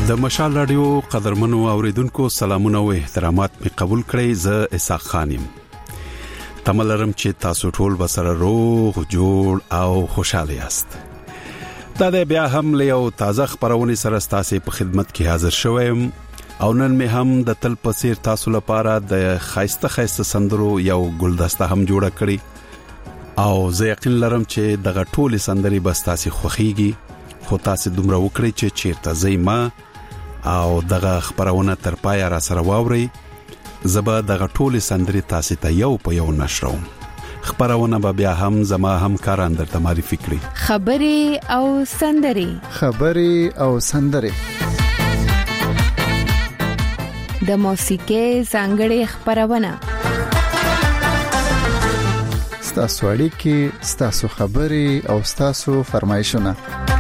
د مشال رادیو قدرمنو اوریدونکو سلامونه او احترامات می قبول کړئ. زه اسحاق خانم تملرم چې تاسو ټول بسره روغ جوړ او خوشاله یاست. دا د بیا هم له یو تازه خبرونه سره تاسو په خدمت کې حاضر شوم او نن می هم د تل پسیر تاسو لپاره د خایسته سندرو یو ګلدسته هم جوړه کړی او زه یقین لرم چې دغه ټول سندري بس تاسو خوخيږي، خو تاسو دومره وکړئ چې چیرته زېما او دغه خبرونه تر پای را سره واوري. زبا دغه ټول سندري تاسو ته یو په یو نشروم. خبرونه به بیا هم زما همکاران درته معرفي کړي. خبري او سندري د موسیقي څنګه خبرونه ستاسو اړیکې، ستاسو خبري او ستاسو فرمایشونه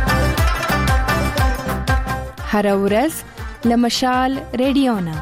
هر ورځ لمشال رادیونا.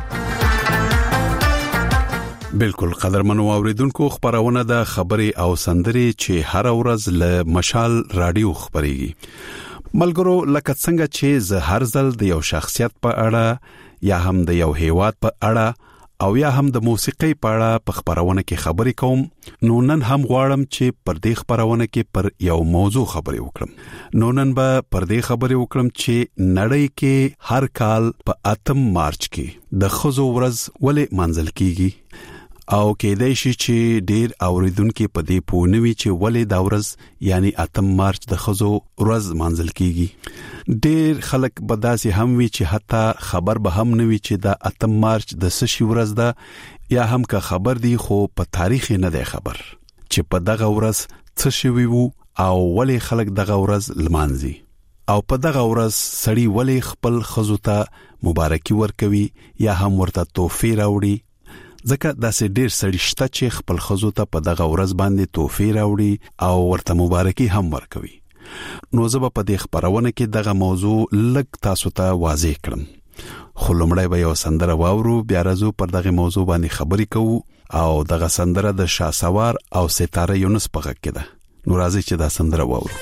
بالکل قدرمنو اوریدونکو، خبرونه د خبري او سندري چې هر ورځ لمشال رادیو خبريږي. ملګرو، لکه څنګه چې زه هر ځل د یو شخصیت په اړه یا هم د یو هیواد په اړه او یا هم د موسیقي په اړه په خبرونه کې خبرې کوم، نو نن هم غواړم چې پر دې خبرونه کې پر یو موضوع خبرې وکړم. نو نن به پر دې خبرې وکړم چې نړۍ کې هر کال په 8 مارچ کې د ښځو ورځ ولې منځل کیږي او کېدای شي چې ډېر اوریدونکو په دې پوښتنه چې ولې دا ورځ یعنی 8 مارچ د ښځو ورځ منځل کیږي. ډېر خلک بداسي هم وی چې حتی خبر به هم نوي چې دا 8 مارچ د سشي ورځ ده یا هم که خبر دی خو په تاریخ نه دی خبر چې په دغه ورځ څه شوی وو او ولې خلک دغه ورځ لمانځي او په دغه ورځ سړی ولې خپل ښځو ته مبارکي ورکوي یا هم ورته تحفې راوړي. ځکه داسې ډېر سړي شته چې خپل ښځو ته په دغه ورځ باندې تحفې راوړي او ورته مبارکي هم ورکوي. نو زه په دې خبرونه کې دغه موضوع لږ تاسو ته واضح کړم. خو لومړی به یو سندره واورو، بیا راځو پر دغه موضوع باندې خبرې کوو او دغه سندره د شاسوار او ستاره یونس په غږ کې ده. نو راځي چې دا سندره واورو.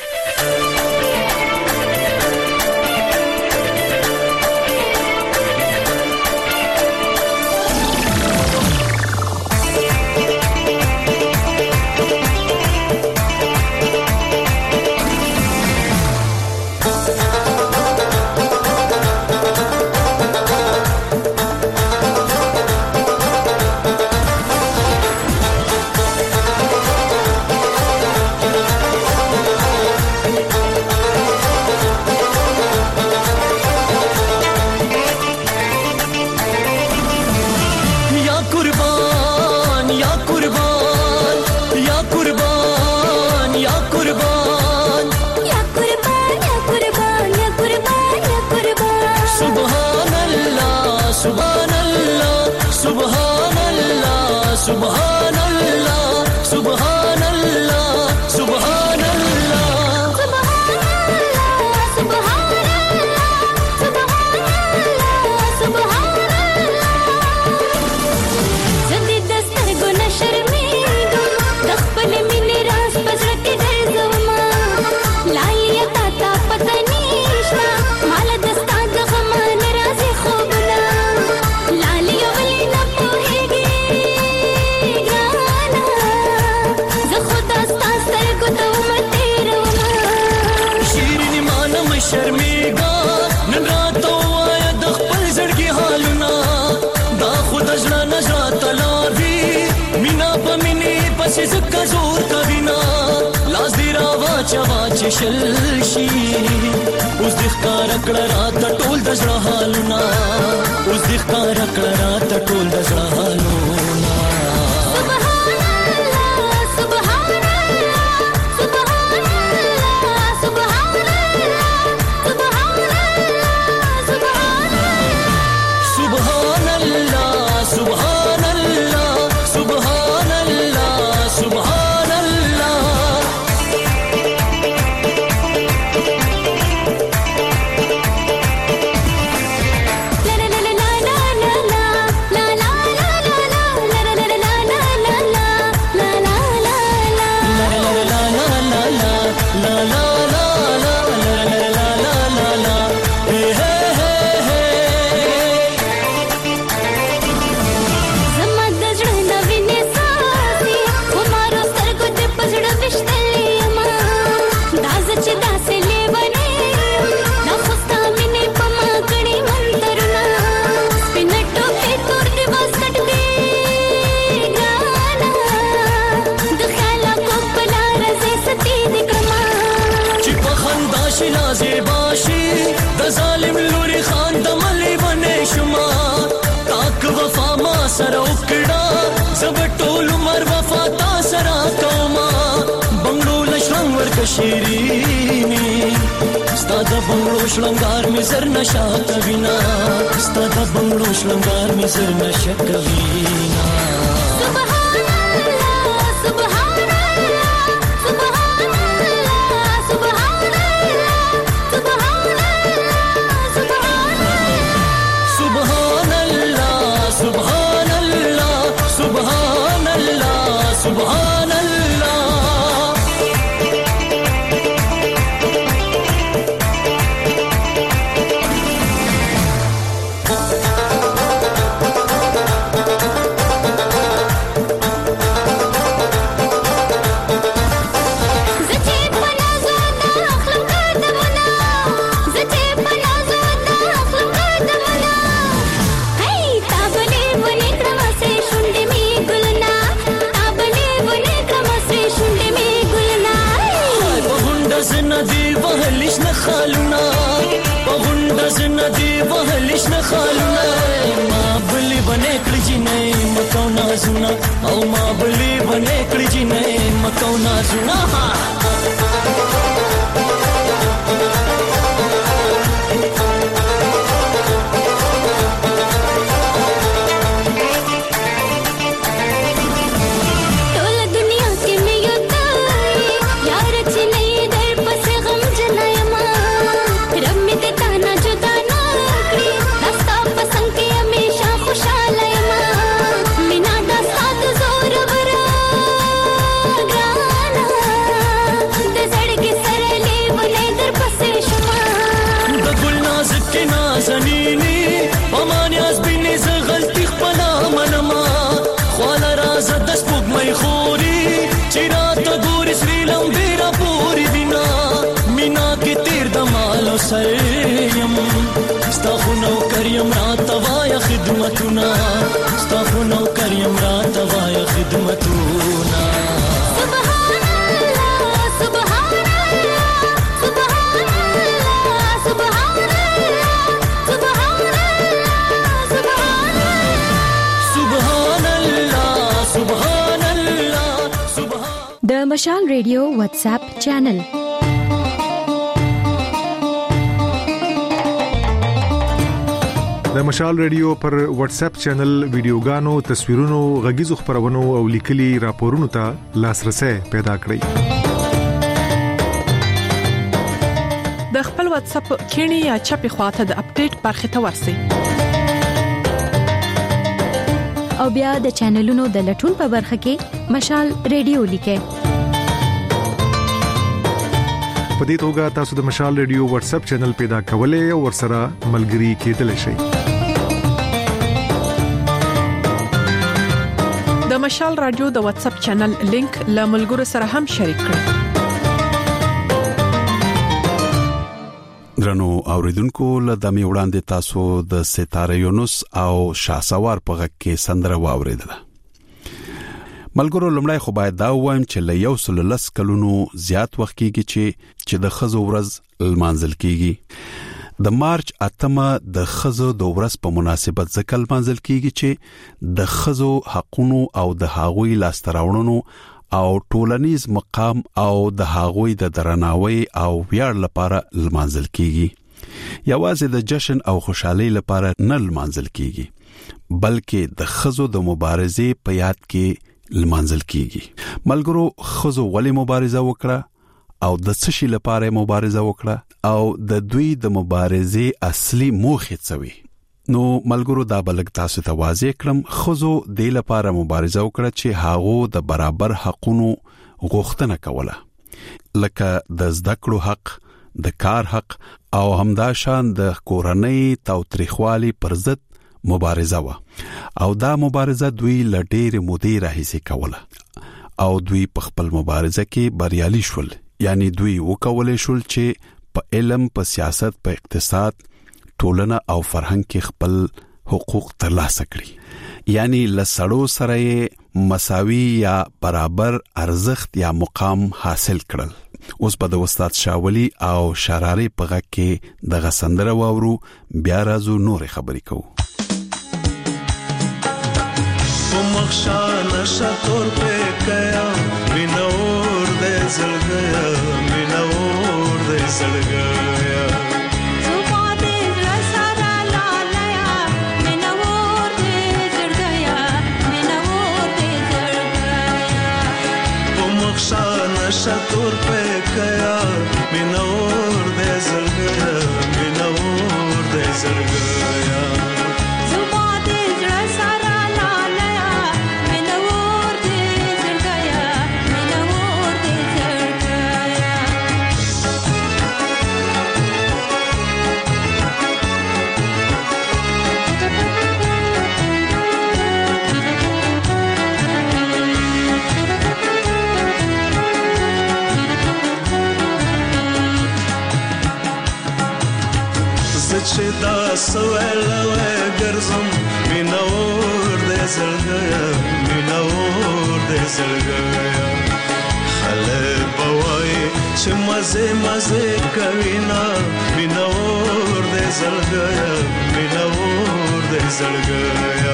شلشي اوس د ښکار کړه رات ټول د زړه حالونه، اوس د ښکار کړه رات ټول د زړه حالونه. La la la la la la la la la la la la la la. شیرینی ستا د بنگلو شلنگار می زر نشا کوینا ستا د بنگلو شلنگار می زر نشا کوینا او ما بلی بنے کړي جنې مکو نازونه سریم ستا خو نوکریم رات وایا خدمتونه ستا خو نوکریم رات وایا خدمتونه سبحان الله سبحان الله سبحان الله سبحان الله سبحان الله سبحان الله د مشال ریډیو واتس اپ چینل د مشال ریډیو پر واتس اپ چینل ویډیوګانو، تصویرونو، غږیزو خبرونو او لیکلي راپورونو ته لاسرسي پیدا کړئ. د خپل واتس اپ کینی یا چپی خواته د اپډیټ برخه ته ورسئ. او بیا د چینلونو د لټون په برخه کې مشال ریډیو لیکئ. په دې توګه تاسو د مشال ریډیو واتس اپ چینل پیدا کولای او ورسره ملګري کېدلی شئ. د مشال رادیو د واتس اپ چینل لینک له ملګرو سره هم شریک کړئ. درنو اوریدونکو له دمه وړاندې تاسو د ستاره یونس او شاسوار په غږ کې سندره واوریدله. ملګرو لمړی خو باید دا وایم چې له 110 کلونو زیات وخت کېږي چې د خزو ورځ لمانځل کېږي. د مارچ 8 د خزو د ورځ په مناسبت ځکه لمانځل کېږي چې د خزو حقوقو او د هغوی لاستراوړنو او ټولنیز مقام او د هغوی د درناوي او ویاړ لپاره لمانځل کېږي. یوازې د جشن او خوشحالي لپاره نه لمانځل کېږي، بلکې د خزو د مبارزې په یاد کې لمانځل کېږي. ملګرو خزو ولې مبارزه وکړه او د څه شي لپاره مبارزه وکړه او د دوی د مبارزې اصلي موخه څه وي؟ نو ملګرو دا بلګ تاسو ته واضح کړم. خزو د لپاره مبارزه وکړه چې هغه د برابر حقونو غوښتنه کوله، لکه د زده کړو حق، د کار حق او همداشان د کورنۍ تاوتریخوالي پر ضد مبارزه و. او دا مبارزه دوی ل ډېر مودې راهیسې کوله او دوی په خپل مبارزه کې بریالي شول. یعنی دوی وکولای شول چې په علم، په سیاست، په اقتصاد، ټولنه او فرهنګ کې خپل حقوق ترلاسه کړي. یعنی لسړو سره مساوي یا برابر ارزښت یا مقام حاصل کړل. اوس په د استاد شاولی او شراري په غږ کې د غسندره واورو، بیا راځو نور خبرې کوو. مخشان شتور په کیا وینور دې زړګیا زړګیا شتور په کیا مینور دې زړګیا مینور دې زړګیا زما دې زړه سره لاله مینور دې زړګیا مینور دې زړګیا چې دا سوالوي ګرځم مینور دې زړګیا مینور دې زړګیا خلک بوای چې مزه مزه کوي نا مینور دې زړګیا مینور دې زړګیا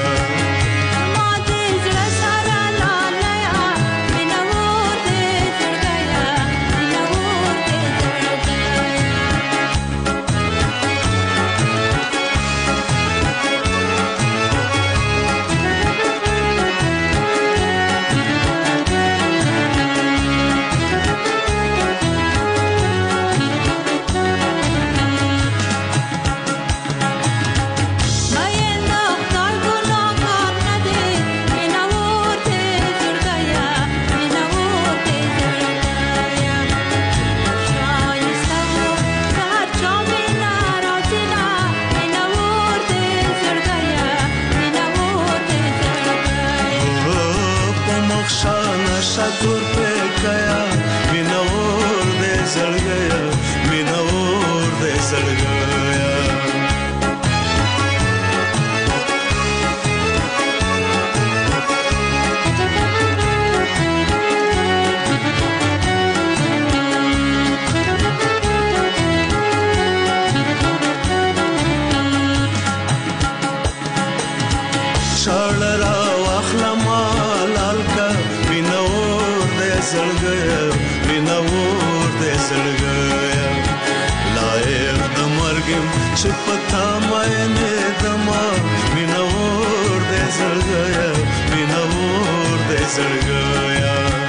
شتور په کیا مینور دې زړګیا مینور دې زړګیا شړرا واخلما لالکا مینور دې زړګیا مینور دې زړګیا لایق د مرګم چې پتا مې نه دما مینور دې زړګیا مینور دې زړګیا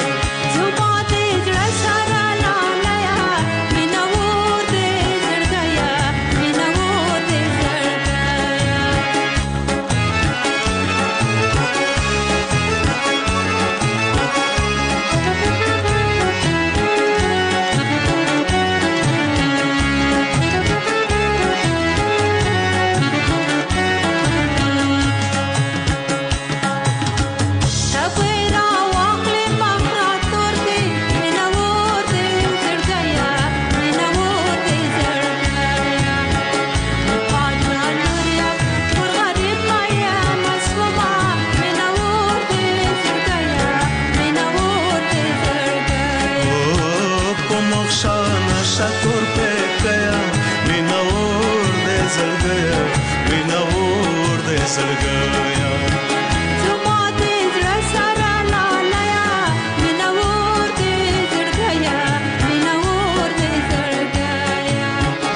شتور په کیا مینور دې زړګیا مینور دې زړګیا زما دې زړه سره لاله مینور دې زړګیا مینور دې زړګیا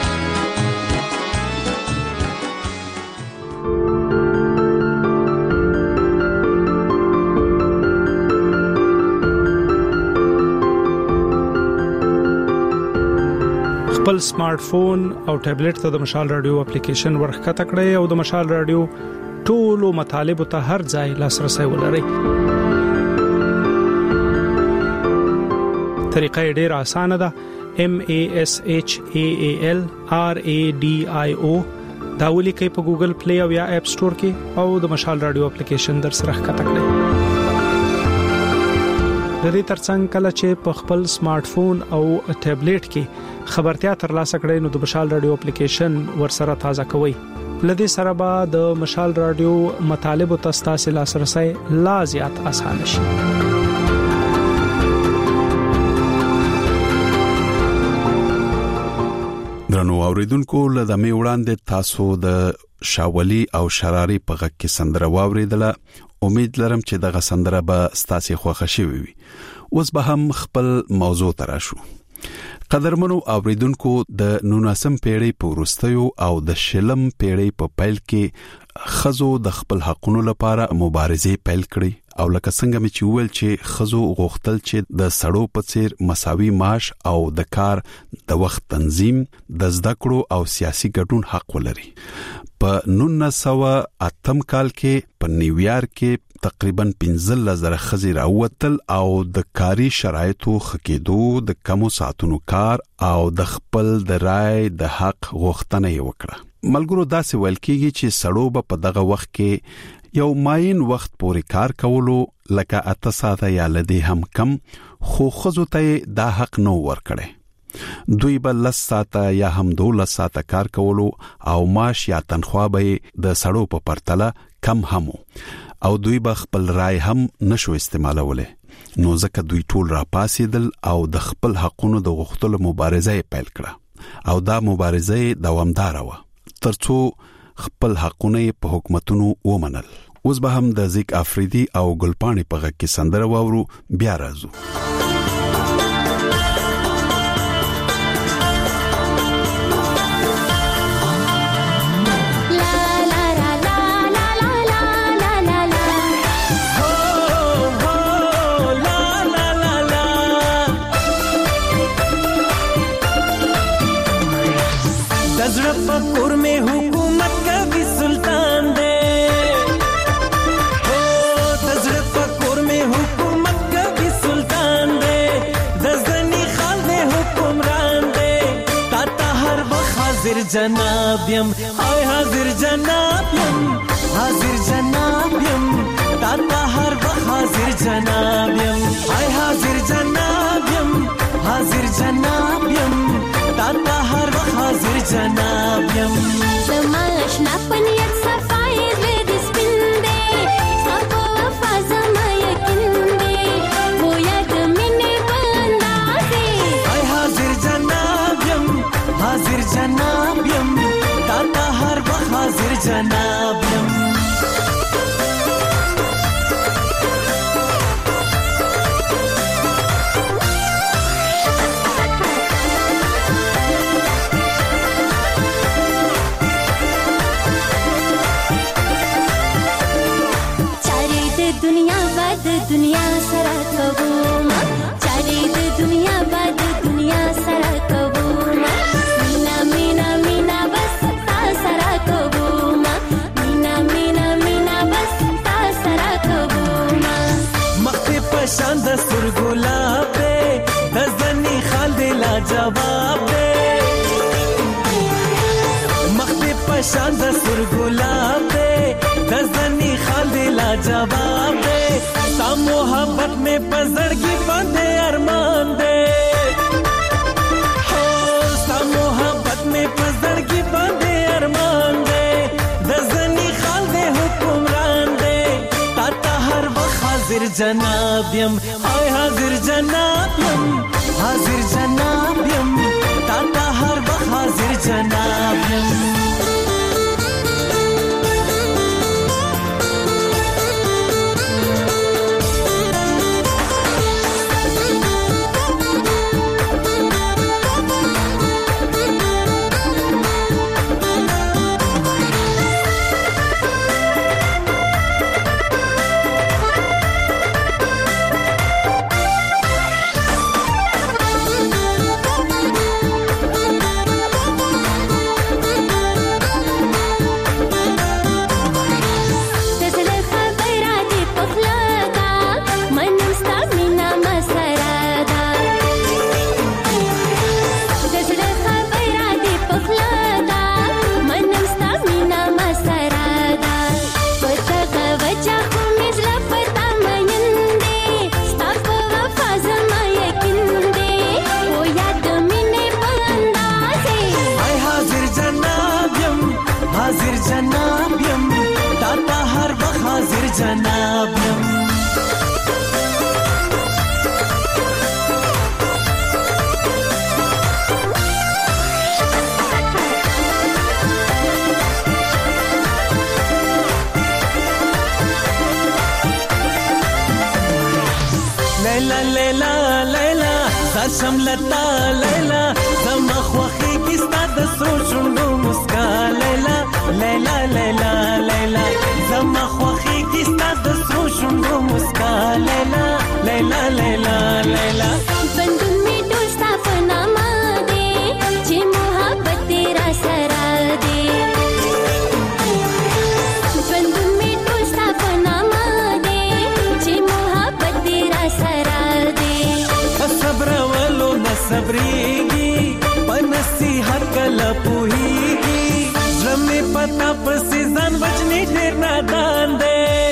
خپل سمارټ فون او ټابلیټ ته د مشال رادیو اپلیکیشن ورخته کړئ او د مشال رادیو ټولو مطالب ته هر ځای لاسرسي ولرئ. طریقه ډیره اسانه ده. MASHAALRADIO دا ولیکئ په ګوګل پلی او یا اپ سٹور کې او د مشال رادیو اپلیکیشن در سره ښکته کړئ. د دې ترڅنګ کله چې په خپل سمارټ فون او ټابلیټ کې خبرتیا ترلاسه کړئ نو د مشال رادیو اپلیکیشن ورسره تازه کوئ. لدې سره به د مشال رادیو مطالب او تاسو لاسرسي لا زیات اسانه شي. درنو اوریدونکو لدمه وړاندې تاسو د شاولي او شراري په غږ کې سندره واوریدله. امید لرم چې دغه سندره به ستاسو خوښه شي وي. اوس به هم خپل موضوع تراشو. قدرمنو اوریدونکو د 19 پیړۍ په وروستیو او د شلم پیړۍ په پیل کې خزو د خپل حقونو لپاره مبارزه پیل کړې او لکه څنګه مې چې ویل چې خزو غوښتل چې د سړو په څیر مساوي معاش او د کار د وخت تنظیم د زده کړو او سیاسي ګډون حق ولري. په 1908 کال کې په نیویارک کې تقریبا 15,000 خزې راوتل او د کاري شرایطو خکېدو د کمو ساعتونو کار او د خپل د رای د حق غوښتنه یې وکړه. ملګرو داسې ویل کېږي چې سړو په دغه وخت کې یو ماین وخت پورې کار کولو لکه 8 ساعته یا لدی هم کم، خو خزو ته دا حق نو ورکړي. دوی به 10 ساعته یا هم 12 ساعته کار کولو او معاش یا تنخواه به د سړو په پرتله کم هم او دوی به خپل رای هم نشو استعمالوله. نو ځکه دوی ټول را پاسېدل او د خپل حقونو د غوښتلو مبارزه پیل کړه او دا مبارزه دوامدار و ترڅو خپل حقونه په حکومتونو ومنل. اوس به هم د زیک افریدي او ګلپاڼي په غږ کې سندره واورو، بیا راځو. पकुर में हुकूमत का भी सुल्तान दे, हो तजर पकुर में हुकूमत का भी सुल्तान दे, दजनी खाल दे हुक्मरान दे, ताता हर वक्त हाजिर जनाबियम, आए हाजिर जनाबियम, हाजिर जनाबियम, ताता हर वक्त हाजिर जनाबियम, आए हाजिर जनाबियम, हाजिर जनाबियम, ताता हर वक्त हाजिर जनाबियम. समाश ना पनियत सफाई वेद स्पिंदे, सबो वफा जमा यकीन दे, वो याद मिने बंदाजे. आय हाजिर जनाबियम, हाजिर जनाबियम, ताता हर वक्त हाजिर जनाबियम. दुनिया सरा कबूमा चारे दे दुनिया बाद दुनिया सरा कबूमा मीना मीना मीना बस ता सरा कबूमा मीना मीना मीना बस ता सरा कबूमा. मख्ते पशान दस्तूर गुलाब दे, दजनी खाल दे ला जवाब दे. मख्ते पशान दस्तूर गुलाब दे, दजनी खाल दे ला जवाब दे. ता मोहब्बत में पजड़गी बंदे अरमान दे, हो ता मोहब्बत में पजड़गी बंदे अरमान दे. दजनी खाल दे हुक्मरान दे, ताता हर वक्त हाजिर जनाबियम, आए हाजिर जनाबियम, हाजिर जनाबियम, ताता हर वक्त हाजिर जनाबियम. लैला लैला लैला سر شملتا لیلا زما خوخي کی ستاد سوچونو مسکا لیلا لیلا لیلا لیلا زما خوخي کی ستاد سوچونو مسکا لیلا لیلا لیلا لیلا बंधु में डोसा फनामा दे जे मोहब्बत तेरा सरा दे बंधु में डोसा फनामा दे जे मोहब्बत तेरा सरा दे सब्र वालो न सब्रेगी पनसी हकल पुहीगी जमे पता पसी जान वजनी ढेर नादान दे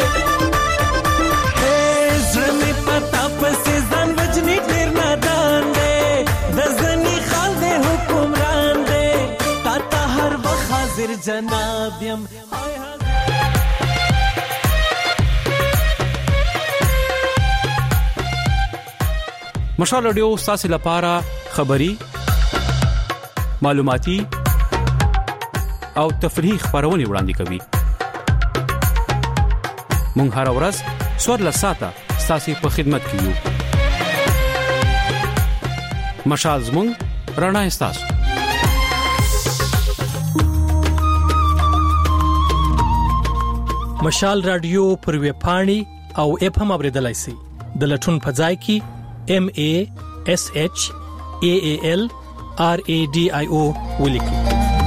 जमे पता पसी जान वजनी ढेर नादान दे दजनी खाल दे हुक्मरान दे ताता हर वक्त हाजिर जनाबियम مشال رادیو ستاسو لپاره خبری معلوماتي او تفریحي خبرونه وړاندې کوي. مونږ هر ورځ سوړ لساته ستاسو په خدمت کې یو. مشال زموږ رڼا ستاسو. مشال رادیو پر ویب پاڼې او اپ هم اوریدلای شئ. د لټون په ځای کې MASHALRADIO ولیکئ.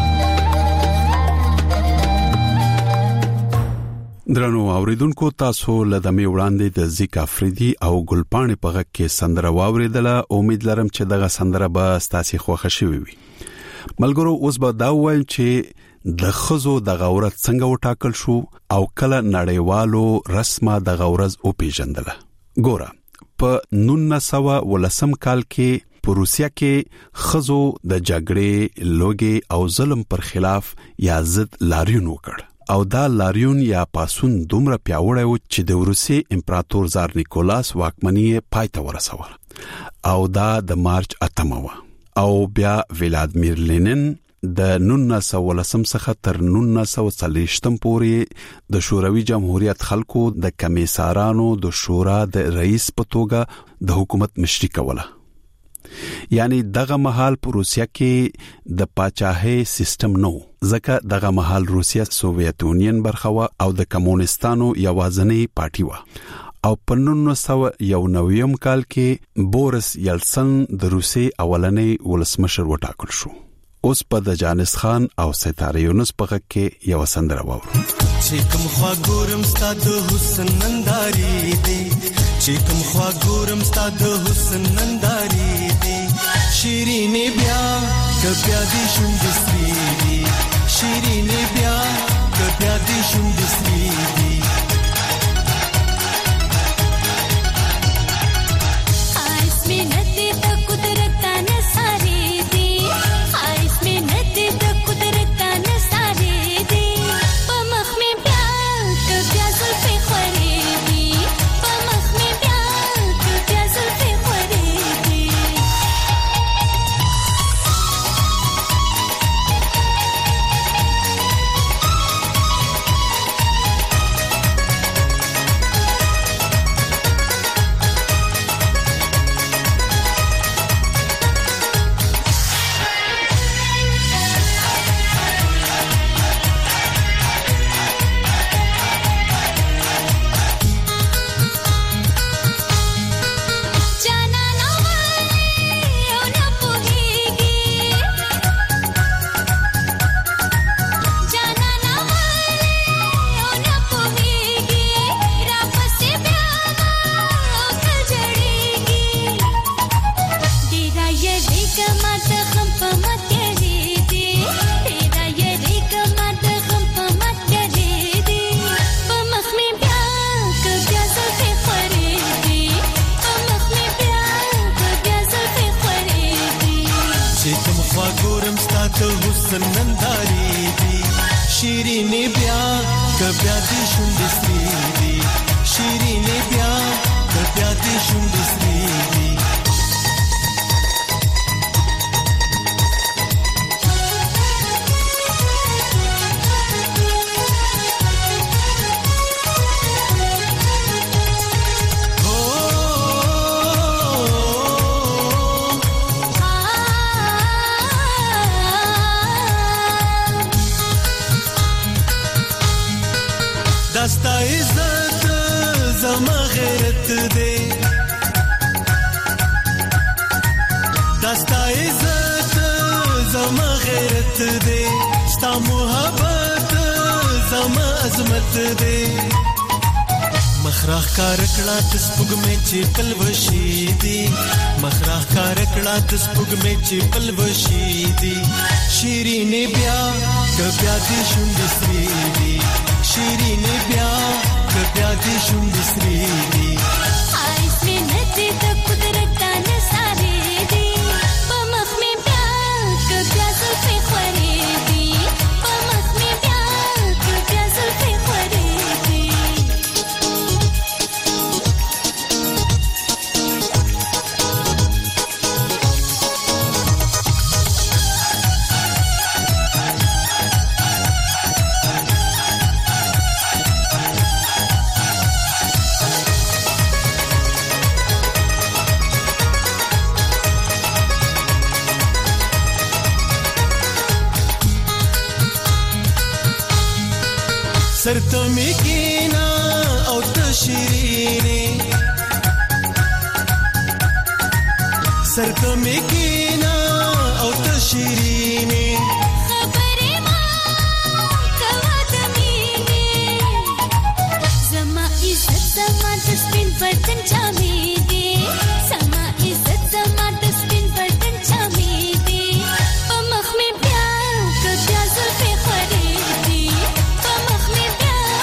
درنو اوریدونکو تاسو لدمه وړاندې د زیکا فریدي او ګلپانې په غږ کې سندره واوریدله. امید لرم چې دغه سندره به تاسو خوښ شي وي. ملګرو اوس به دا وایم چې د خزو د غورت څنګه وټاکل شو او کله نړیوالو رسمه د غورز او پیژندله. ګوره په 1910 کال کې په روسیا کې خزو د جګړې لوګي او ظلم پر خلاف یا ضد لاریون وکړ او دا لاریون یا پاسون دومره پیاوړی و چې د روسي امپراتور زار نیکولاس واکمنۍ پای ته ورسول او دا د مارچ 8 او بیا ولادیمیر لینین د 1910 څخه تر 1940 پورې د شوروي جمهوریت خلکو د کمیسارانو د شورا د رئیس په توګه د حکومت مشري کوله. یعنی دغه مهال په روسیا کې د پاچاهۍ سیستم نو ځکه دغه مهال روسیا سوویت یونین برخه او د کمونستانو یوازنۍ پارټي و او په 1990 کال کې بوریس یلسن د روسي اولنۍ ولسمشر وټاکل شو. اوس په د جانس خان او ستاره یونس په غږ کې یو سندره واورو. چې کوم خوا ګورم ستاد حسن ننداري دي چې کوم خوا ګورم ستاد حسن ننداري دي شیرینې بیا کبیا دي شوندسري دي شیرینې بیا کبیا دي شوندسري دي عظمت دے مخراخ کارکڑا تسپگ میں چپل وشیدی مخراخ کارکڑا تسپگ میں چپل وشیدی شیرین بیا کبیا دی شوند سریدی شیرین بیا کبیا دی شوند سریدی آئس میں ندی دا قدرت دا نساری دی پمخ میں بیا کبیا زلفی خوریدی پمخ میں بیا کبیا زلفی خوریدی سرتو می کینا او تشیرینی سرتو می کینا او تشیرینی خبری ما کوا دمینی زما عزت زما دسپین بدن چامیدی زما عزت زما دسپین بدن چامیدی پمخ می بیا کبیا زلفی خوریدی پمخ می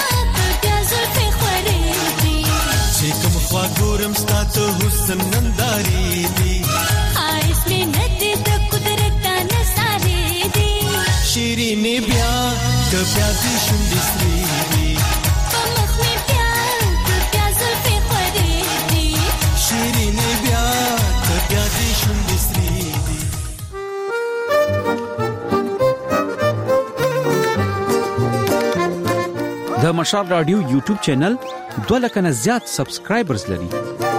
خوا ګورم ستا ته حسن ننداري دي آیس می ندی د قدرت دا نساری دی شیرین بیا کبیا دی شوند سری دي پمخ می بیا کبیا زلفی خوریدی شیرین بیا کبیا دی شوند سری دي د مشال رادیو یوټیوب چینل 2 لک نه زیات سبسکرایبرز لري.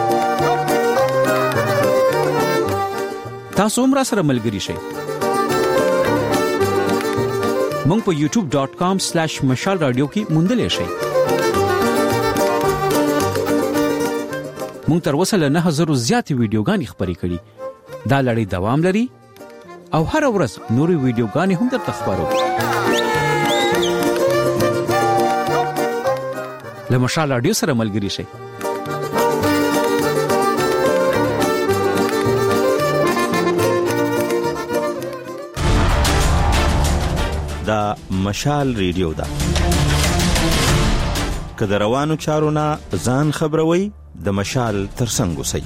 تاسو هم را سره ملګري شئ. مونږ په youtube.com/mashalradio کې موندلې شئ. مونږ تر اوسه له 9000 زیات ویډیوګانې خبرې کړې. دا لړۍ دوام لري او هر ورځ نورې ویډیوګانې هم درته خبرو. له مشال رادیو سره ملګري شئ. دا مشال ریډیو دا که د روانو چارو نه ځان خبروي د مشال ترڅنګ اوسئ.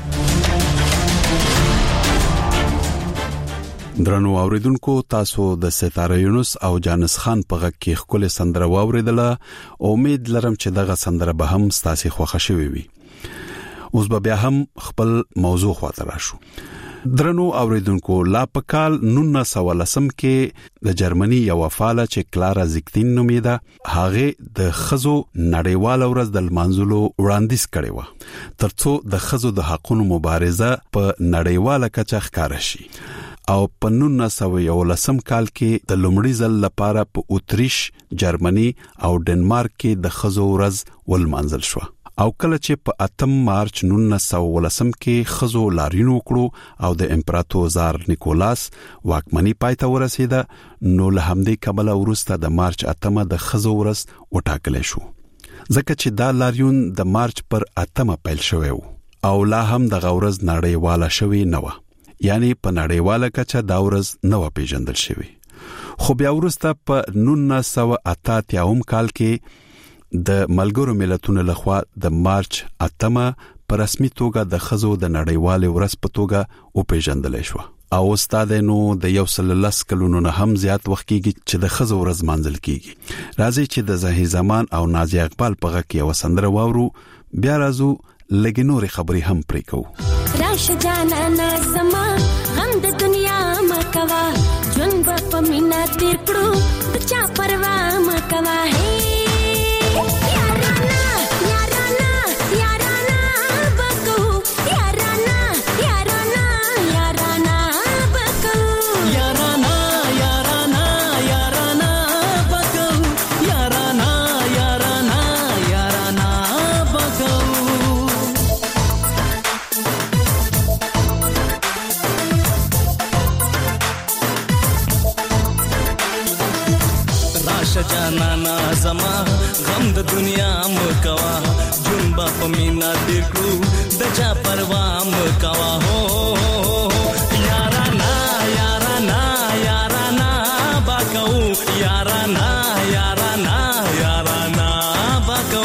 درنو اوریدونکو تاسو د ستاره یونس او جانس خان په غږ کې خپل سندره واوریدله. امید لرم چې دغه سندره به هم ستاسو خوښه شوي وي. اوس به بیا هم خپل موضوع خواته راشو. درنو اوریدونکو لا په کال 1910 کې د جرمني یو فعاله چې کلارا زیکتین نومیده هغه د خزو نړیوال ورځ د لمانځلو وړاندیز کړی و ترڅو د خزو د حقوقو مبارزه په نړیواله کچه ښکار شي. او په 1911 کال کې د لومړي ځل لپاره په اتریش، جرمني او ډنمارک کې د خزو ورځ ولمانځل شو. او کله چې په 8 مارچ 1910 کې خزو لاریون وکړو او د امپراتور زار نیکولاس واکمنۍ پای ته ورسېده، نو له همدې کبله وروسته د مارچ 8 د خزو ورځ وټاکل شو. ځکه چې دا لاریون د مارچ پر 8 پیل شوی و او لا هم د غورز نړیواله شوی نه و. یعنی په نړیواله کچه دا ورځ نه و پیژندل شوی. خو بیا وروسته په 1988 کال کې د ملګرو ملتونو لخوا د مارچ 8 په رسمي توګه د خزو د نړیوال ورځ په توګه او پیژندل شو. او استاد نو د 110 کلونو نه هم زیات وخت کېږي چې د خزو ورځ مانځل کېږي. راځي چې د زهي زمان او نازي اقبال په غږ کې وسندره واورو، بیا راځو لګي نورې خبرې هم پرې کوو. راش جانا نازما غم د دنیا مکوا جون په مینا تیر کړو چا پروا مکوا هي یارانا یارانا یارانا بکو یارانا یارانا یارانا بکو یارانا یارانا یارانا بکو یارانا یارانا یارانا بکو جانانا زما غم د دنیا مکوا جون با پمینا دیکھو دچا پروا مکوا هو یارانا یارانا یارانا باکو یارانا یارانا یارانا باکو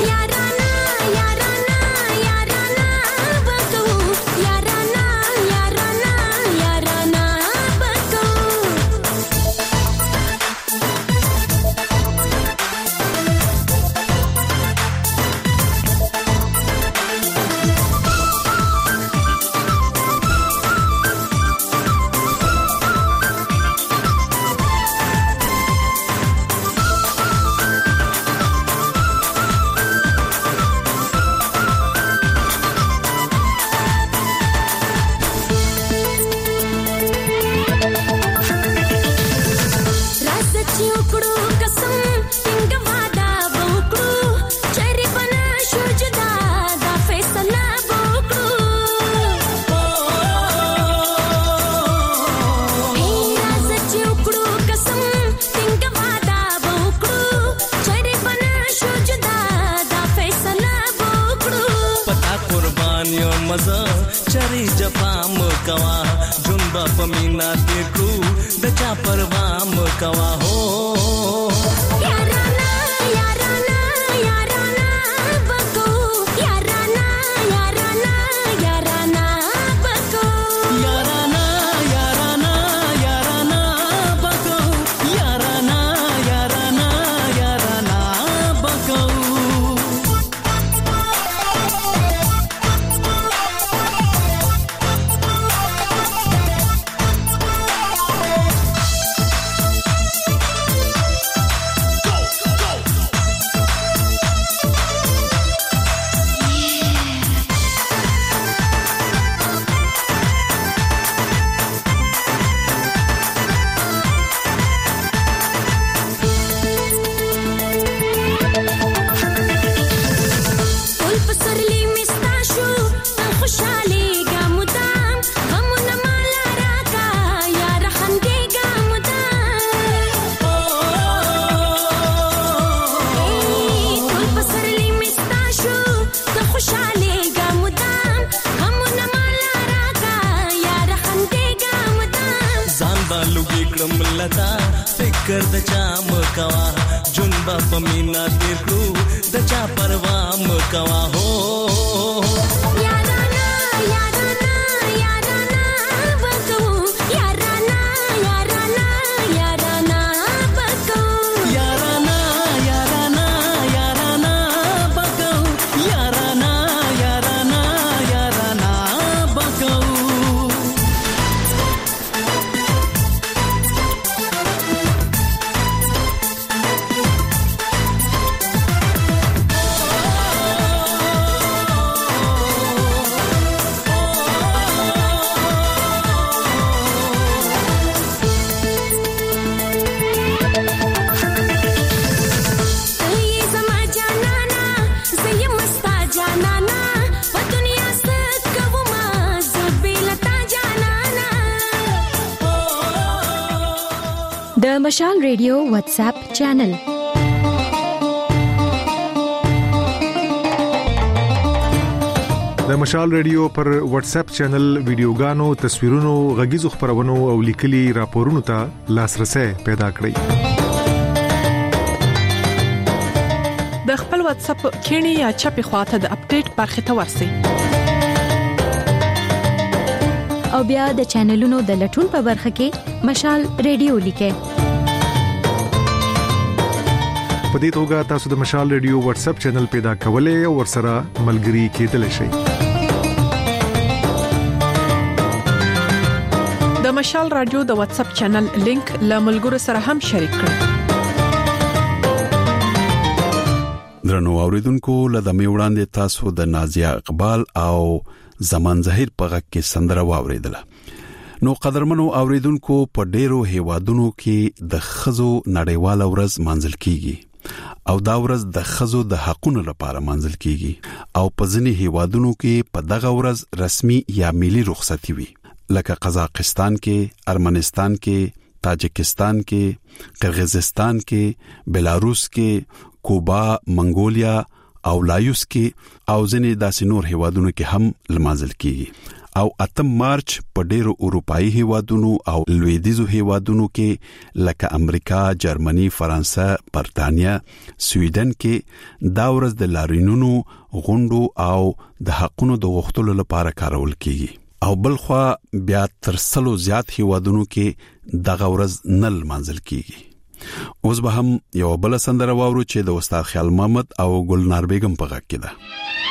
मजा चरी जपा मकवा जुनबा पमीना देखू दचा परवा मकवा हो याराना याराना याराना बको याराना याराना याराना बको याराना याराना याराना बको याराना याराना याराना बको लता फिकर दचा मकवा जुनबा पमीना देखू दचा परवा मकवा हो याराना याराना याराना बको याराना याराना याराना बको याराना याराना याराना बको याराना याराना याराना बको د مشال ریډیو واتس اپ چینل د مشال ریډیو پر واتس اپ چینل ویډیوګانو تصویرونو غږیزو خبرونو او لیکلي راپورونو ته لاسرسي پیدا کړئ د خپل واتس اپ کینی یا چپی خواته د اپډیټ برخه ته ورسی او بیا د چینلونو د لټون په برخه کې مشال ریډیو لیکه په دې توګه تاسو د مشال ریډیو واتس اپ چینل پیدا کولای او ورسره ملګري کېدلی شئ د مشال رادیو د واتس اپ چینل لینک له ملګرو سره هم شریک کړئ درنو اوریدونکو لدمه وړاندې تاسو د نازیه اقبال او زمان ظاهر په غږ کې سندره واوریدله نو قدرمنو اوریدونکو په ډیرو هیوادونو کې د خزو نړیواله ورځ مانځل کیږي او دا ورځ د خزو د حقونو لپاره مانځل کیږي او په ځینې هیوادونو کې په دغه ورځ رسمي یا ملي رخصتي وي لکه قزاقستان کې، ارمنستان کې، تاجکستان کې، قرغیزستان کې، بیلاروس کې، کوبا، منګولیا او لایوس کې او ځینې داسې نور هیوادونو کې هم لمانځل کیږي. او 8 مارچ په ډېرو اروپאי هیوادونو او لویدیزو هیوادونو کې لکه امریکا، جرمني، فرانسه، برتانیا، سویډن کې دا ورځ د لاریونونو، غونډو او د حقونو د غوښتلو لپاره کارول کیږي. او بلخوا بیا تر 100 زیات هیوادونو کې دغه ورځ نه لمانځل کیږي. اوس به هم یو بل سندره واورو چې د استاد خیال محمد او ګلنار بیگم په غږ کې ده.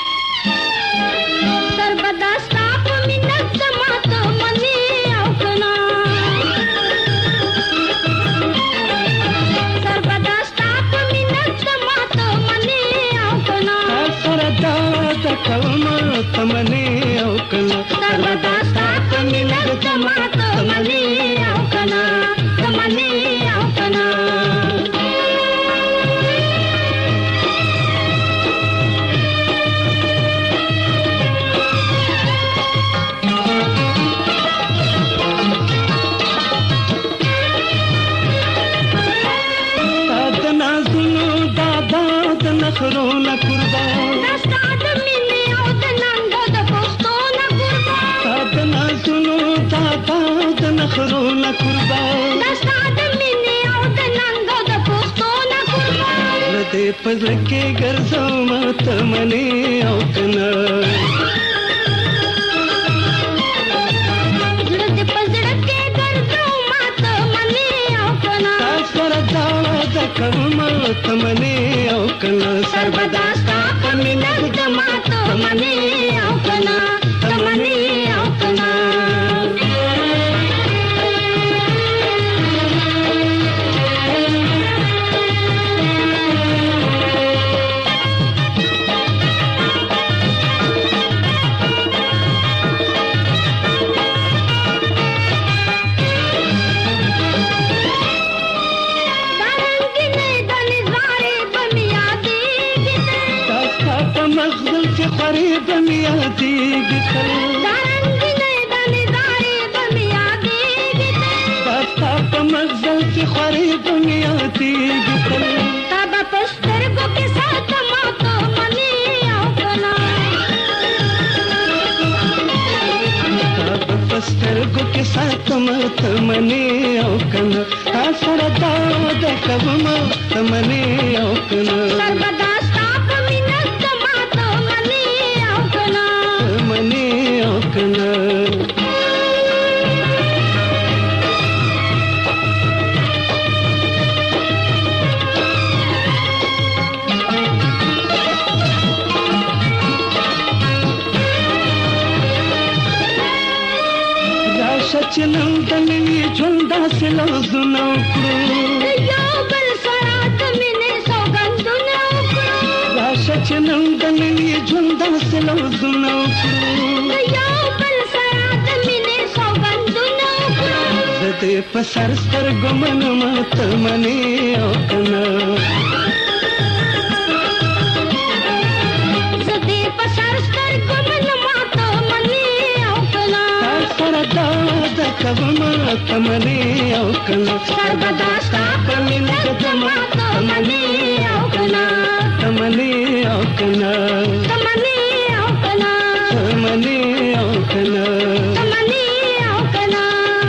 تمنه او کنا سربدا سات مینه جماعت تمنه او کنا تمنه او کنا دادنا زنو دادا د نخرو لا قربان دستاد خرونا قربان دستا د مینې او د ننګو د پښتو نه قربان لدې پزړه کې ګرځم ته منې او کنا لدې پزړه کې ګرځم ته منې او کنا سره دا د کوم ته منې او کنا سربدا ستا پمنه جماعت منې او کنا منې او کنا خریب میادی گتل دارنګ نه دانی داري بمیادی گتل باستا په مغزل کې خریب میادی گتل تابا پستر کو کې سات ما تو منی او کنا تابا پستر کو کې سات ما تو منی او کنا سره دا د کوم تمنی او کنا سربدا چنم دنوی جوندا سلو زنو کړو یو بل سرات مینه سوګندونه کړو راشه چنم دنوی جوندا سلو زنو کړو یو بل سرات مینه سوګندونه کړو زده په سر سترګو منم ته منې او کنا زده په سر سترګو منم ته منې او کنا سره دا کوم تمنې او کنا سربدا ستا پمنه جماعت تمنې او کنا تمنې او کنا تمنې او کنا تمنې او کنا تمنې او کنا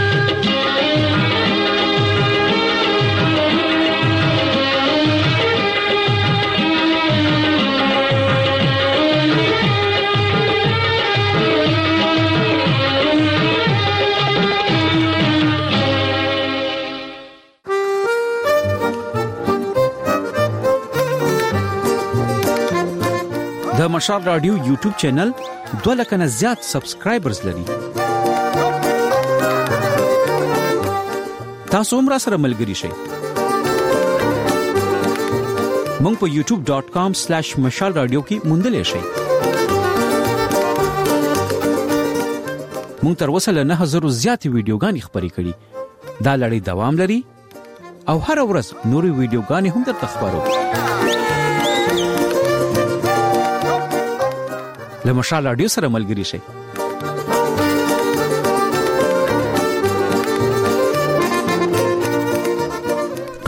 د مشال رادیو یوټیوب چینل 2 لک نه زیات سبسکرایبرز لري. تاسو هم را سره ملګري شئ. مونږ په youtube.com/مشال رادیو کې موندلې شئ. مونږ تر اوسه له 9000 زیات ویډیوګانې خپرې کړې. دا لړۍ دوام لري او هر ورځ نوري ویډیوګانې هم درته خبرو. له مشال رادیو سره ملګري شئ.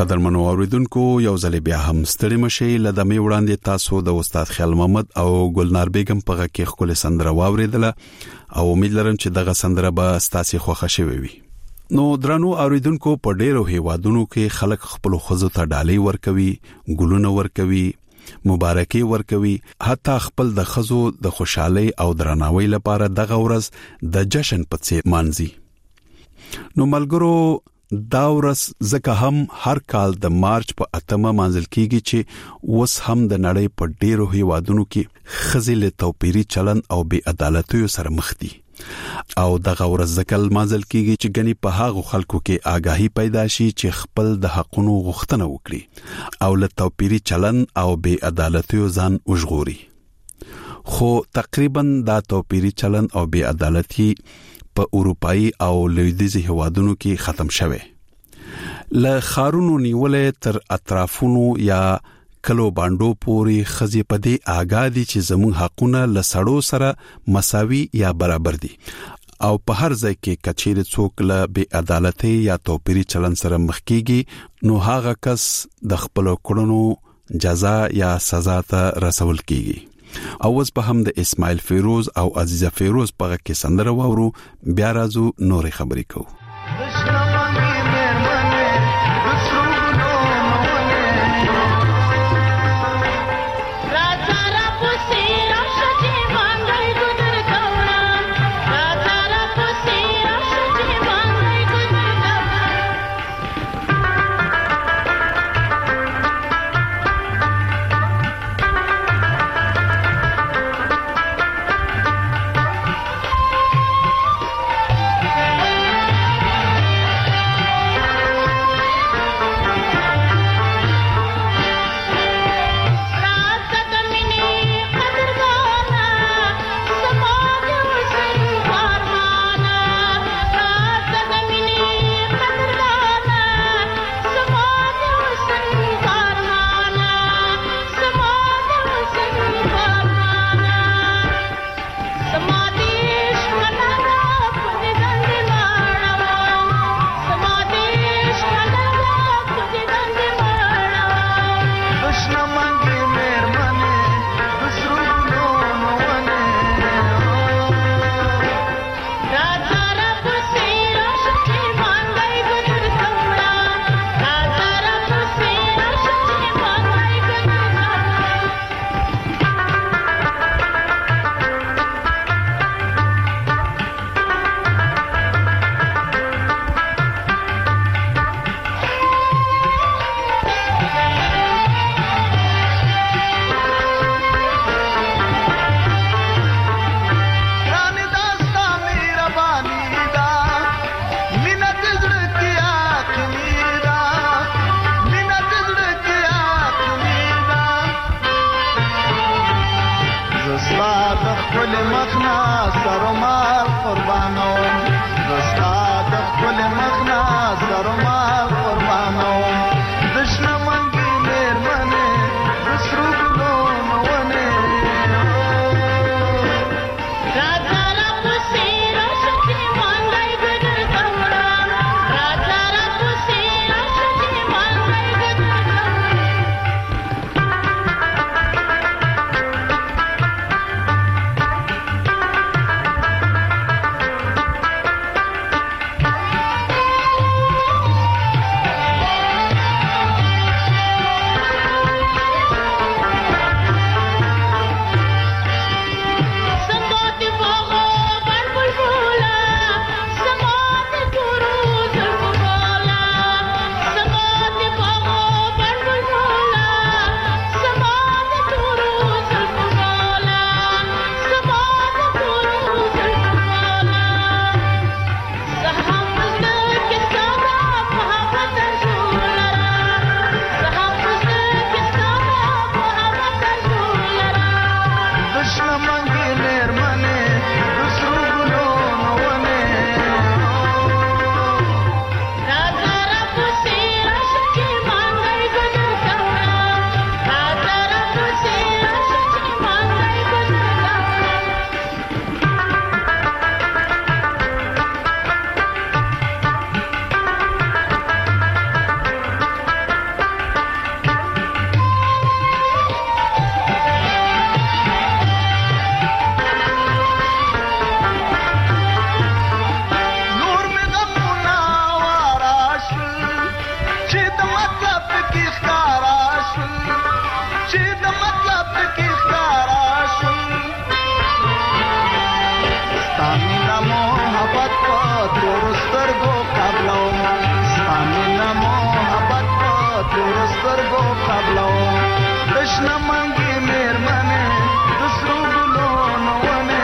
قدرمنو اوریدونکو یو ځل بیا هم ستړي مشي لدمه وړاندې تاسو د استاد خیال محمد او ګلنار بیگم په کې خپل سندره واوریدله او امید لرم چې دغه سندره به ستاسو خوښه شوي وي. نو درنو اوریدونکو په ډیرو هیوادونو کې خلک خپل خوځو ته ډالۍ ورکوي، ګلونه ورکوي، مبارکي ورکوي، حتی خپل د خزو د خوشحالي او درناوي لپاره دغه ورځ د جشن په څیر مانځي. نو ملګرو دا ورځ ځکه هم هر کال د مارچ په 8مه مانځل کیږي چې اوس هم د نړۍ په ډیرو هیوادونو کې خزل توپیری چلن او بے عدالتیو سره مخ دي او دغه ورځ ځکه مانځل کیږي چې غني په هغه خلکو کې آگاهی پیدا شي چې خپل د حقونو غوښتنه وکړي او له توپیری چلن او بے عدالتیو ځان وژغوري. خو تقریبا دا توپیری چلن او بے عدالتي په اروپאי او لویدیځي هوادونو کې ختم شوه. له خارونو نیولې تر اطرافونو یا کلو باندو پوري خزي پدې آګادي چې زموږ حقونه له سړو سره مساوي یا برابر دي او په هر ځای کې کچېره څوک له بے عدالتي یا توپیری چلن سره مخ کیږي نو هغه کس د خپل کړنو جزا یا سزا ته رسول کیږي. او اوس په هم د اسماعیل فیروز او عزیزه فیروز په کې سندره وورو بیا راځو نورې خبرې کوو. कृष्ण मांगे मेहरबाने दूसरों बोलो नवने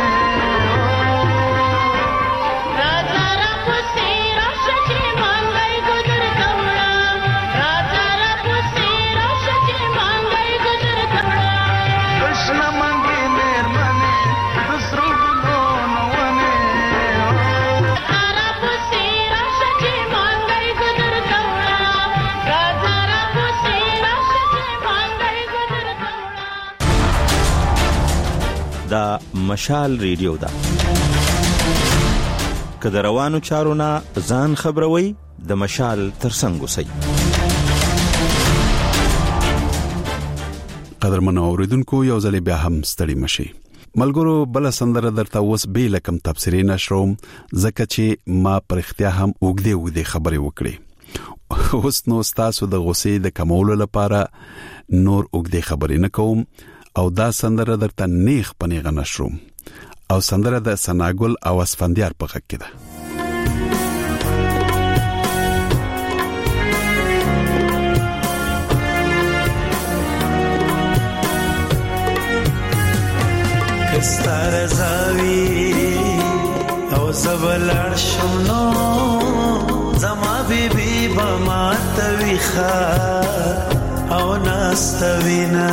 राजा रापुसे राक्षसे मांगाई गुजर कवळा राजा रापुसे राक्षसे मांगाई गुजर कवळा कृष्ण मांगे मेहरबाने दूसरों बोलो नवने राजा रापुसे राक्षसे मांगाई गुजर कवळा राजा रापुसे राक्षसे मांगाई गुजर कवळा دا مشال ریډیو ده که د روانو چارو نه ځان خبروي د مشال ترڅنګ اوسئ. قدرمنو اوریدونکو یو ځل بیا هم ستړي مشي. ملګرو بل سندره درته اوس به لکم تفسیری نشروم ځکه چې ما پر اختیا هم وګدې خبرې وکړې. اوس نو تاسو د غوسې د کمولو لپاره نور وګدې خبرې نه کوم او دا سندره درته نیخ پنیغه نشروم او سندره د سناګل او اسفندیار په غږ کې ده. کستار زاوی او زبلار شمنو زما بیبی بما تویخا او ناستوینا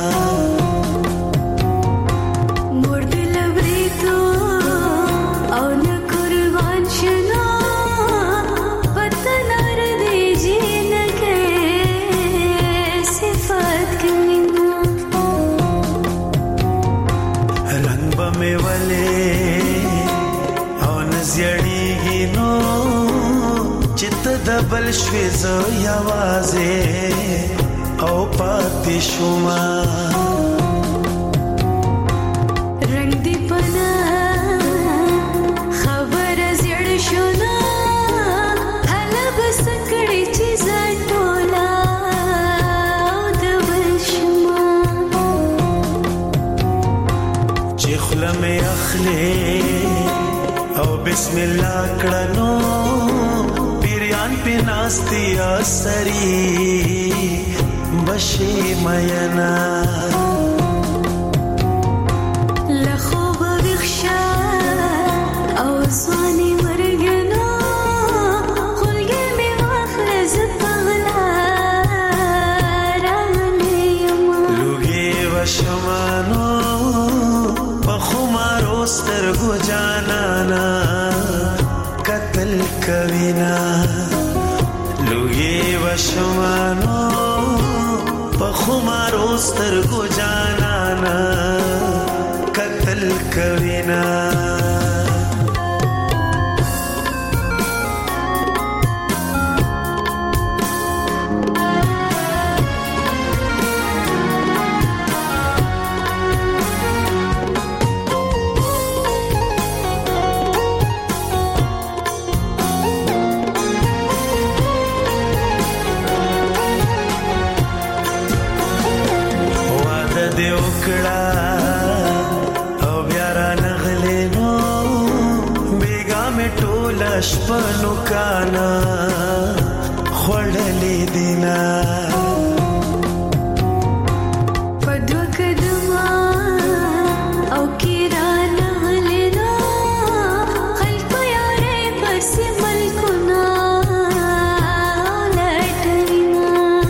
دبل شوی زو یوازه او پاتې شوما رنگ دی پنا خبر زړ شونا هله بس کړي چې زټولا دبل شوما چې خلمه اخلي او بسم الله کړنو پناستیا سری بشی مینا لخوب ویخشا او زوانی مرگنا خلگی می واخلز پغلا رانیما لوگی و شمانو بخمارو سترگو جانانا قتل کوینا لوگی و شمانو پخمارو سترگو جانانا قتل کوینا شپنو کانا خوڑلی دینا پدو کدما او کیرانا لینا خلقو یاره پس ملکونا لٹرینا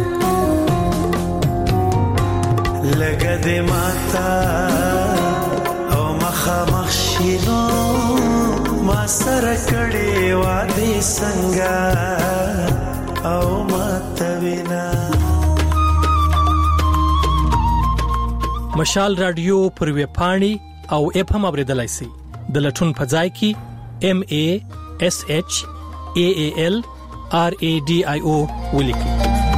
لگا دی ماتا او مخا مخشینو ما سره کړي وادي څنګه او ماتوینا. مشال رادیو پر وی پاڼي او اف هم اوریدلای شي د لټون په ځای کې MASHALRADIO ولیکي.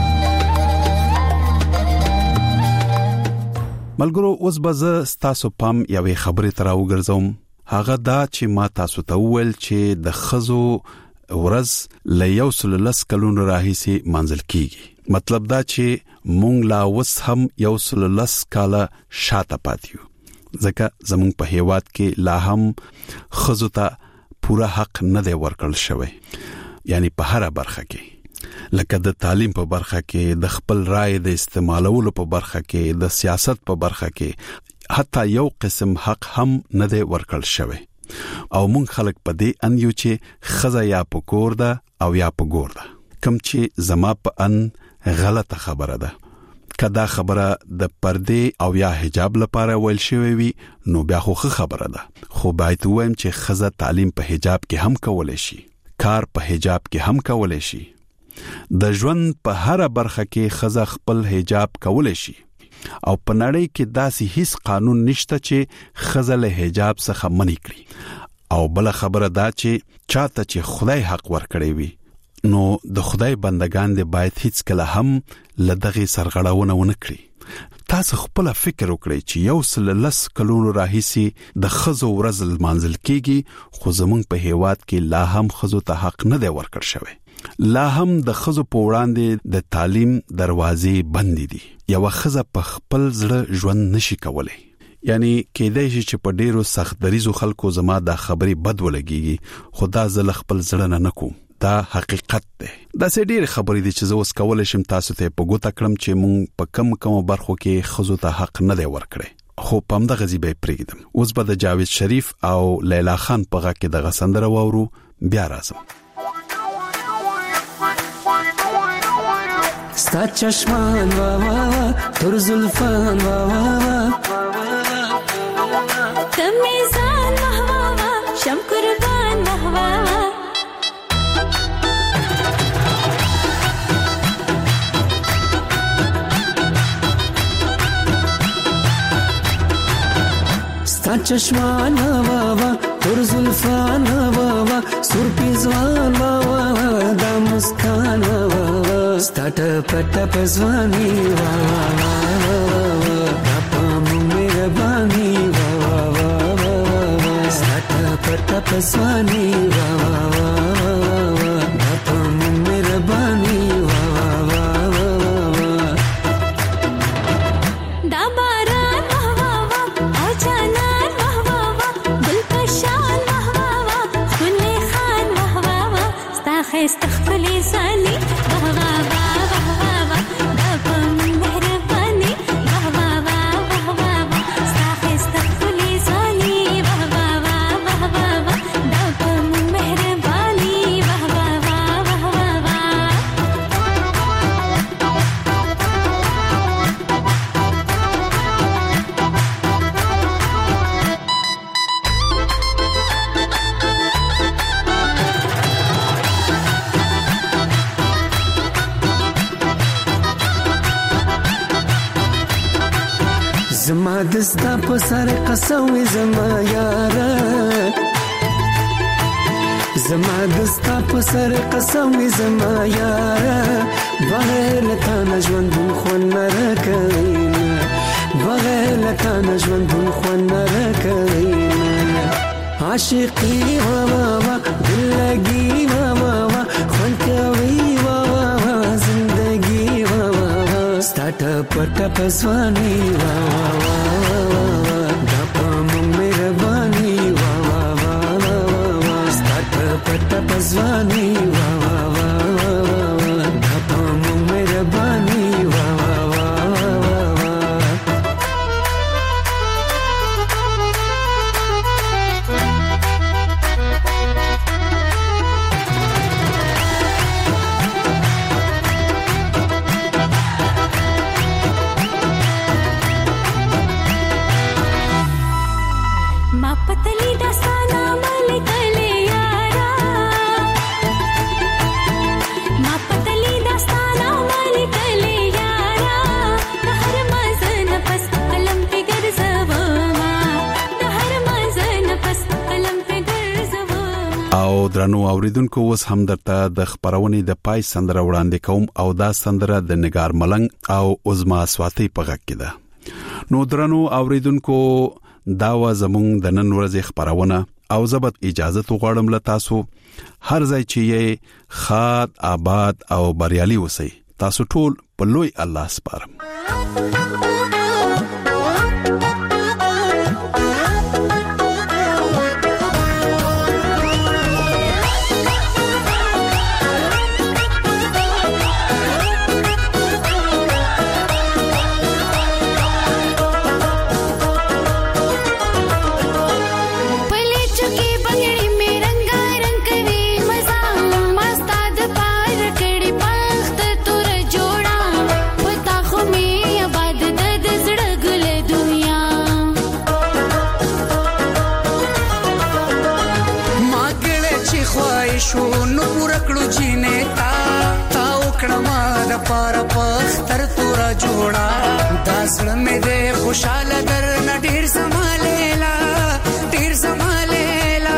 ملګرو اوس به تاسو پام یوې خبرې تر وګرځوم. هغه دا چې ما تاسو ته وویل چې د خزو ورځ ل 110 کلونو راهیسي منځل کیږي. مطلب دا چې مونږ لا وس هم 110 کاله شاته پاتیو ځکه زمونږ په هیواد کې لا هم خزو ته پوره حق نه دی ورکړل شوی، یعنی په هر برخه کې. لکه د تعلیم په برخه کې، د خپل رائے د استعمالولو په برخه کې، د سیاست په برخه کې حتی یو قسم حق هم نه دی ورکړل شوی. او مونږ خلک په دې ان یو چې خزه یا په کور ده او یا په ګور ده. کم چې زما په ان غلطه خبره ده. کدا خبره د پردې او یا حجاب لپاره ویل شوی وي نو بیا خو خبره ده. خو باید وایم چې خزه تعلیم په حجاب کې هم کولای شي، کار په حجاب کې هم کولای شي، د ژوند په هر برخه کې خزه خپل حجاب کولای شي. او په نړۍ کې داسې هیڅ قانون نشته چې خزه له حجاب څخه منع کړي. او بل خبره دا چې چاته چې خدای حق ورکړي وي نو د خدای بندگان دې باید هیڅ کله هم لدغه سرغړاونه ونه کړي. تاسو خپل فکر وکړئ چې یو سللس کلونو راهیسي د خزو ورځ منزل کېږي خو زمونږ په هیواد کې لا هم خزو ته حق نه دی ورکړ شوی. لا هم د خزو په وړاندې د تعلیم دروازې بندې دي. یو خزه په خپل زړه ژوند نشي کولای. یعنی کېدای شي چې په ډیرو سخت دریزو خلکو زما د خبرې بد ولګيږي خو دا زل خپل زړه نه کوم. دا حقیقت ده. دا سې ډېر خبرې دي چې زه اوس کولای شم تاسو ته په ګوته کړم چې مونږ په کم برخو کې خزو ته حق نه دی ورکړی. خو په همدغه ځای به پرېږدم. اوس به د جاوید شریف او لیلا خان په غږ کې دغه سندره واورو. بیا راځم. ستا چشمان وا وا تر زلفان وا وا تمیزان وا وا شم قربان وا وا ستا چشمان وا وا تر زلفان وا وا سر پیزوان وا وا دا مسکان وا وا ستا ټپ ځواني وا وا دا پام مهرباني وا وا ستا ټپ ځواني وا وا دا پام مهرباني وا وا دا باران وا وا او جانان وا وا ګلپشان وا وا خوني خان وا وا ستا خيست خپلې سالي وا وا زما دستا په سر قسم زما یاره زما دستا په سر قسم زما یاره بغیر لتا نژوند خو نه راکوي بغیر لتا نژوند خو نه راکوي عاشقي وا وا دلګي وا وا خون کوي وا وا زندگی وا وا ستا ټپ ټپ ځواني وا وا دا پام مهرباني وا وا ستا ټپ ټپ ځواني وا وا دا پام مهرباني وا وا درنو اوریدونکو اوس هم درته د خبرونې د پای سندره وړاندې کوم او دا سندره د نگار ملنګ او عظما سواتی په غږ کې ده. نو درنو اوریدونکو دا و زمونږ د نن ورځې خبرونه او زبط اجازه تو غواړم له تاسو هر ځای چې یې خاد آباد او بریالي اوسئ. تاسو ټول په لوی الله سپارم. وای شو نو پورا کړو جینې تا وکړه ما د پاره پختر تورا جوړا داسړه مې دې خوشاله در نه ډیر سمالیلا ډیر سمالیلا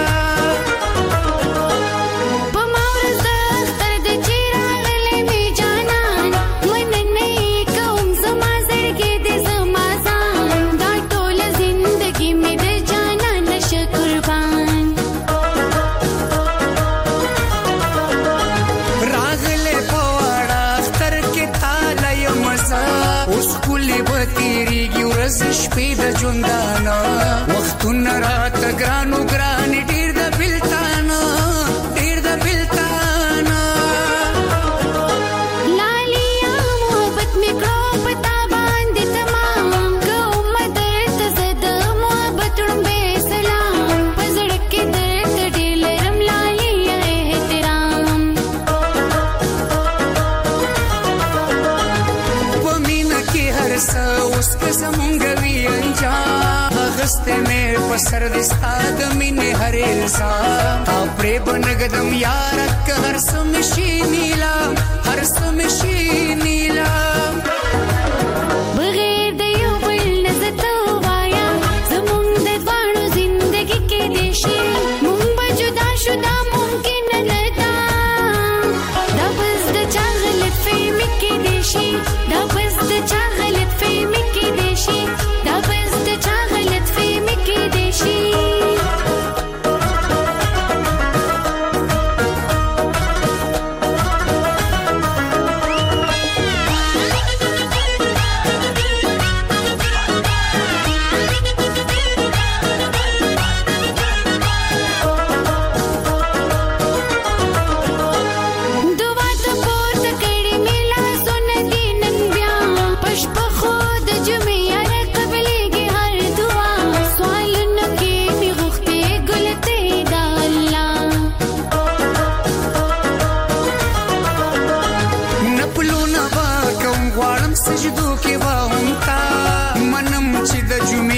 شپې د ژوندانه وختونه راته ګرانو ګران ډیر د بلتانه ډیر د بلتانه لالیا محبت می کړو پتا باندې تمام کوم درته زد محبت رمبه سلام پزړ کې درته ډیر رم لالیا احترام ومینه کې هر څه اوس زمونږ غسته مې پسر دستا د مینې هر الزام تا پرې بنګدم یار هر سمشي نیلا هر سمشي نیلا بغیر د یو بل نزت وایا زمونږ د دوانو زندګي کې دیشي مونږ به جدا شو دا ممکن نه ده دا بس د چا غلط فهمي کې دیشي دا بس د چا غلط فهمي کې دیشي دا بس د چا غلط فهمي کې دیشي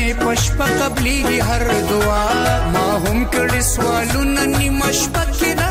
قبلي هر دعا ما هم کړي سوالونه نیمه شپه کې